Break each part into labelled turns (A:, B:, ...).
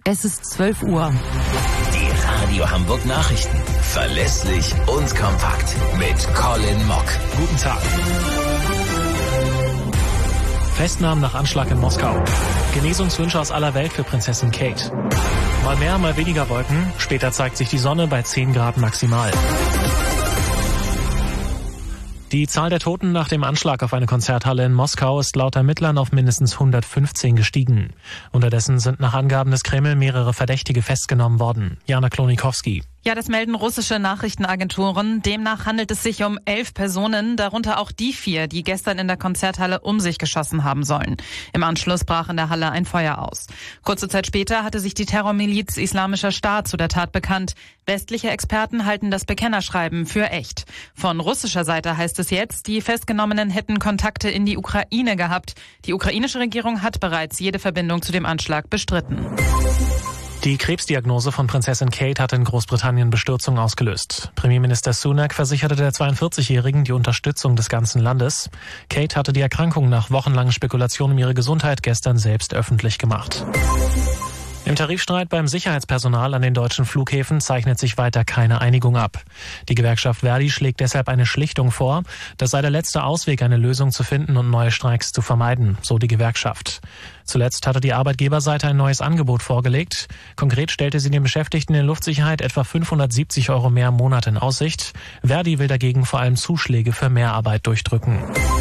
A: Es ist 12 Uhr.
B: Die Radio Hamburg Nachrichten. Verlässlich und kompakt. Mit Colin Mock.
C: Guten Tag. Festnahmen nach Anschlag in Moskau. Genesungswünsche aus aller Welt für Prinzessin Kate. Mal mehr, mal weniger Wolken. Später zeigt sich die Sonne bei 10 Grad maximal. Die Zahl der Toten nach dem Anschlag auf eine Konzerthalle in Moskau ist laut Ermittlern auf mindestens 115 gestiegen. Unterdessen sind nach Angaben des Kreml mehrere Verdächtige festgenommen worden. Jana Klonikowski.
D: Ja, das melden russische Nachrichtenagenturen. Demnach handelt es sich um 11 Personen, darunter auch die 4, die gestern in der Konzerthalle um sich geschossen haben sollen. Im Anschluss brach in der Halle ein Feuer aus. Kurze Zeit später hatte sich die Terrormiliz Islamischer Staat zu der Tat bekannt. Westliche Experten halten das Bekennerschreiben für echt. Von russischer Seite heißt es jetzt, die Festgenommenen hätten Kontakte in die Ukraine gehabt. Die ukrainische Regierung hat bereits jede Verbindung zu dem Anschlag bestritten.
C: Die Krebsdiagnose von Prinzessin Kate hat in Großbritannien Bestürzung ausgelöst. Premierminister Sunak versicherte der 42-Jährigen die Unterstützung des ganzen Landes. Kate hatte die Erkrankung nach wochenlangen Spekulationen um ihre Gesundheit gestern selbst öffentlich gemacht. Im Tarifstreit beim Sicherheitspersonal an den deutschen Flughäfen zeichnet sich weiter keine Einigung ab. Die Gewerkschaft Verdi schlägt deshalb eine Schlichtung vor. Das sei der letzte Ausweg, eine Lösung zu finden und neue Streiks zu vermeiden, so die Gewerkschaft. Zuletzt hatte die Arbeitgeberseite ein neues Angebot vorgelegt. Konkret stellte sie den Beschäftigten in Luftsicherheit etwa 570 € mehr im Monat in Aussicht. Verdi will dagegen vor allem Zuschläge für Mehrarbeit durchdrücken.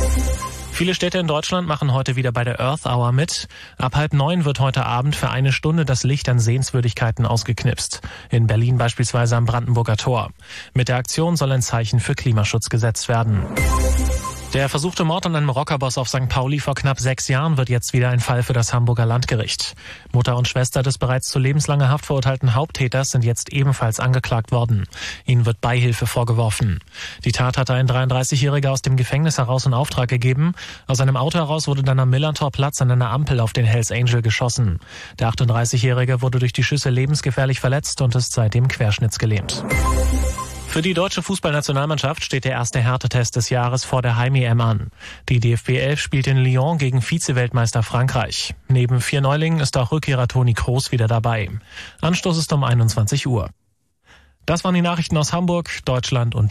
C: Viele Städte in Deutschland machen heute wieder bei der Earth Hour mit. Ab 8:30 wird heute Abend für 1 Stunde das Licht an Sehenswürdigkeiten ausgeknipst. In Berlin beispielsweise am Brandenburger Tor. Mit der Aktion soll ein Zeichen für Klimaschutz gesetzt werden. Der versuchte Mord an einem Rockerboss auf St. Pauli vor knapp 6 Jahren wird jetzt wieder ein Fall für das Hamburger Landgericht. Mutter und Schwester des bereits zu lebenslanger Haft verurteilten Haupttäters sind jetzt ebenfalls angeklagt worden. Ihnen wird Beihilfe vorgeworfen. Die Tat hatte ein 33-Jähriger aus dem Gefängnis heraus in Auftrag gegeben. Aus einem Auto heraus wurde dann am Millantor-Platz an einer Ampel auf den Hells Angel geschossen. Der 38-Jährige wurde durch die Schüsse lebensgefährlich verletzt und ist seitdem querschnittsgelähmt. Für die deutsche Fußballnationalmannschaft steht der erste Härtetest des Jahres vor der Heim-EM an. Die DFB 11 spielt in Lyon gegen Vize-Weltmeister Frankreich. Neben 4 Neulingen ist auch Rückkehrer Toni Kroos wieder dabei. Anstoß ist um 21 Uhr. Das waren die Nachrichten aus Hamburg, Deutschland und